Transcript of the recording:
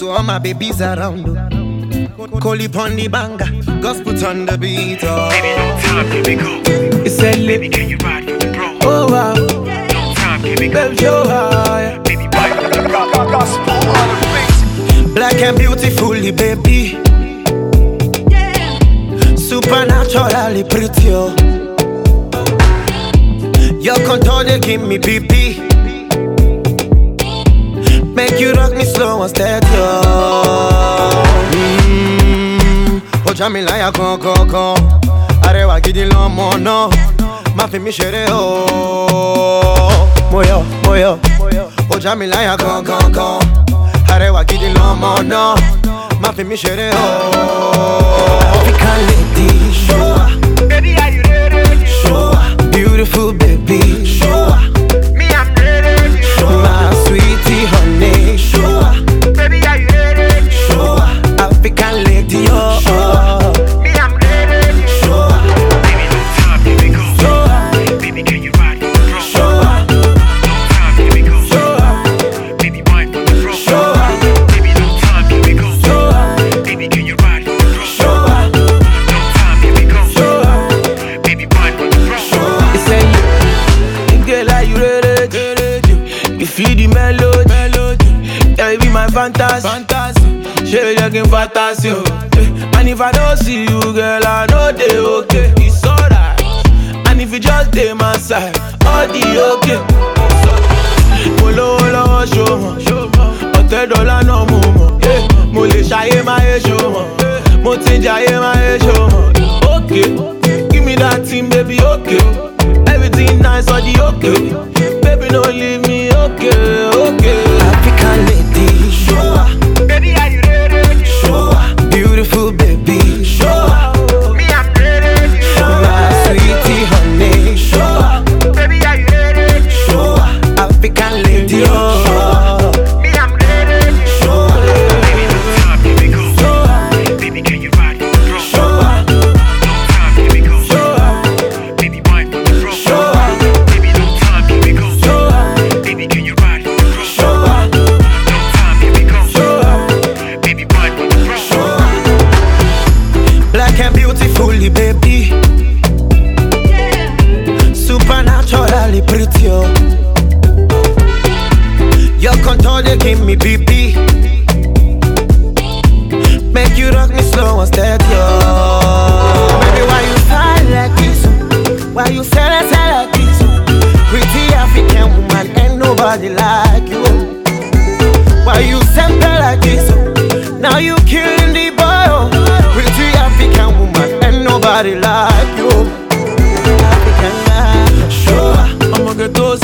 to all my babies around. Call upon the banger, gospel on the beat. Oh. Baby, no time, here we go. It's a Baby, can you ride with the bro? Oh wow, No time, here we go. baby, you're high. Baby, ride with the bro. Gospel on the beat. Black and beautifully, baby. Supernaturally pretty. Oh. Your contour, they give me PP. Make you rock me slow and steady. Oh. Oh, Jamila, ya con. Arewa gidi lomo no. Ma fi mi shere oh. Moyo. Oh, Jamila, ya con. Arewa gidi lomo no. Ma fi mi shere oh. African lady, show her. Baby, are you ready? Show her. Beautiful baby, show her. Me, I'm ready. My sweetie honey, show her. Baby, are you ready? Show her. African lady, oh. Me, I'm ready. Show her. Baby, no time, here we go. Show her. Baby, can you ride with the bro? Show her. No time, here we go. Show her. Baby, ride with the bro. Show her. Baby, no time, here we go. Show her. Baby, can you ride with the bro? Show her. No time, here we go. Show her. Baby, ride with the bro. It's a girl, are you ready? You feel the melody. Yeah, you be my fantasy. She like in fantasy. And if I don't see you, girl, I know they okay. It's alright. And if you just stay my side, all the okay. Molo, show me. $100 no more. Mo le ṣayé máa yé show me. Mo ti ń jayé máa yé show me. Okay, give me that thing, baby, okay. Everything nice, all the okay. Baby, don't leave me, okay. African lady, show her. Baby, are you ready? Show her. Beautiful baby, show her. Me, I'm ready. My sweetie honey, show her. Baby, are you ready? Show her. African lady, oh. Me, I'm ready. Show her. Baby, no time, here we go. Show her. Baby, can you ride with the bro? Show her. No time, here we go. Show her. Baby, ride with the bro. Show her. Baby, no time, here we go. Show her. Baby, can you ride with the bro? Show her. No time, here we go. Show her. Baby, ride with the bro. Black and beautifully, baby. Supernaturally pretty. Oh. Your contour, they give me BP. Make you rock me slow and steady. Oh. Baby, why you fine like this? Why you sell like this? Pretty African woman, ain't nobody like you. Why you simple like this? Now you killing the boy. Oh. Pretty African woman, ain't nobody like you. African man, show her. I'ma get those